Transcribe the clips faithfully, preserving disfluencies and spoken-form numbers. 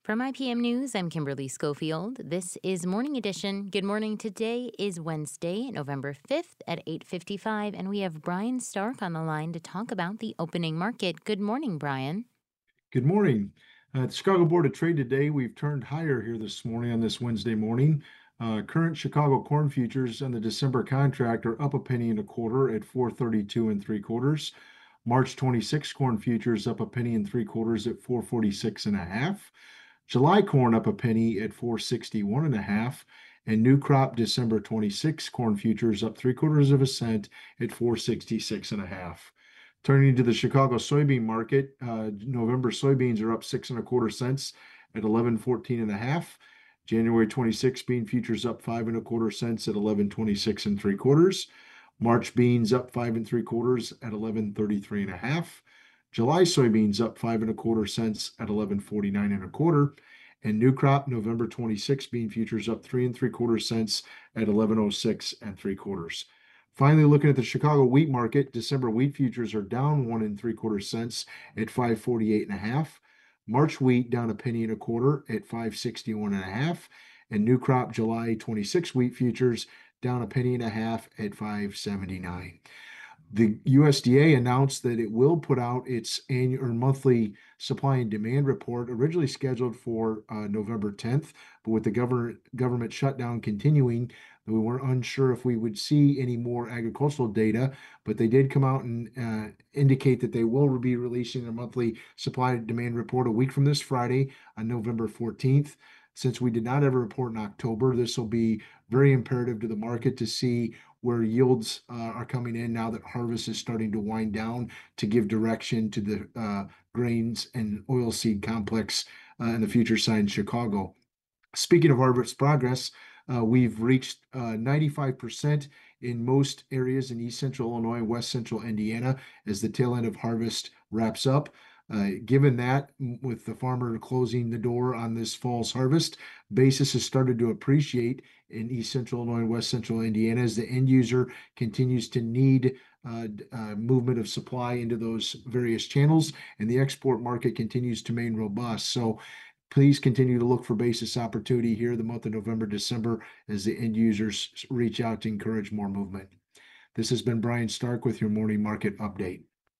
From I P M News, I'm Kimberly Schofield. This is Morning Edition. Good morning. Today is Wednesday, November fifth at eight fifty-five, and we have Brian Stark on the line to talk about the opening market. Good morning, Brian. Good morning. Uh, at the Chicago Board of Trade today, we've turned higher here this morning on this Wednesday morning. Uh, current Chicago corn futures on the December contract are up a penny and a quarter at four thirty-two and three quarters. March twenty-sixth corn futures up a penny and three quarters at four forty-six and a half. July corn up a penny at four sixty-one and a half. And new crop December twenty-sixth corn futures up three quarters of a cent at four sixty-six and a half. Turning to the Chicago soybean market, uh, November soybeans are up six and a quarter cents at eleven fourteen and a half. January twenty-sixth bean futures up five and a quarter cents at eleven twenty-six and three quarters. March beans up five and three quarters at eleven thirty-three and a half. July soybeans up five and a quarter cents at eleven forty-nine and a quarter. And new crop November twenty-sixth bean futures up three and three quarter cents at eleven oh six and three quarters. Finally, looking at the Chicago wheat market, December wheat futures are down one and three quarter cents at five forty-eight and a half. March wheat down a penny and a quarter at five sixty-one and a half. And new crop July twenty-sixth wheat futures down a penny and a half at five seventy-nine. The U S D A announced that it will put out its annual or monthly supply and demand report, originally scheduled for uh, November tenth, but with the government government shutdown continuing, we were unsure if we would see any more agricultural data, but they did come out and uh, indicate that they will be releasing their monthly supply and demand report a week from this Friday on November fourteenth. Since we did not have a report in October, this will be very imperative to the market to see where yields uh, are coming in now that harvest is starting to wind down, to give direction to the uh, grains and oilseed complex uh, in the future side in Chicago. Speaking of harvest progress, uh, we've reached uh, ninety-five percent in most areas in East Central Illinois and West Central Indiana as the tail end of harvest wraps up. Uh, given that, with the farmer closing the door on this fall's harvest, basis has started to appreciate in East Central Illinois and West Central Indiana as the end user continues to need uh, uh, movement of supply into those various channels, and the export market continues to remain robust. So please continue to look for basis opportunity here the month of November, December, as the end users reach out to encourage more movement. This has been Brian Stark with your morning market update.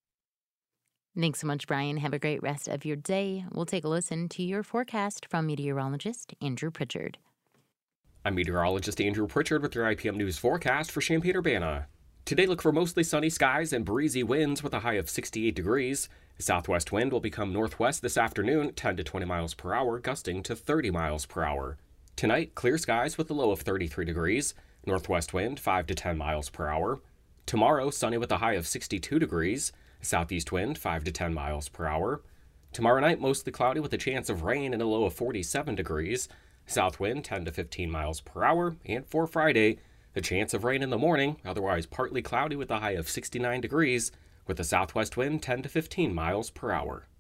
Thanks so much, Brian. Have a great rest of your day. We'll take a listen to your forecast from meteorologist Andrew Pritchard. I'm meteorologist Andrew Pritchard with your I P M News forecast for Champaign-Urbana. Today, look for mostly sunny skies and breezy winds with a high of sixty-eight degrees. The southwest wind will become northwest this afternoon, ten to twenty miles per hour, gusting to thirty miles per hour. Tonight, clear skies with a low of thirty-three degrees, northwest wind five to ten miles per hour. Tomorrow, sunny with a high of sixty-two degrees, southeast wind five to ten miles per hour. Tomorrow night, mostly cloudy with a chance of rain and a low of forty-seven degrees, south wind ten to fifteen miles per hour. And for Friday, a chance of rain in the morning, otherwise partly cloudy with a high of sixty-nine degrees, with a southwest wind ten to fifteen miles per hour.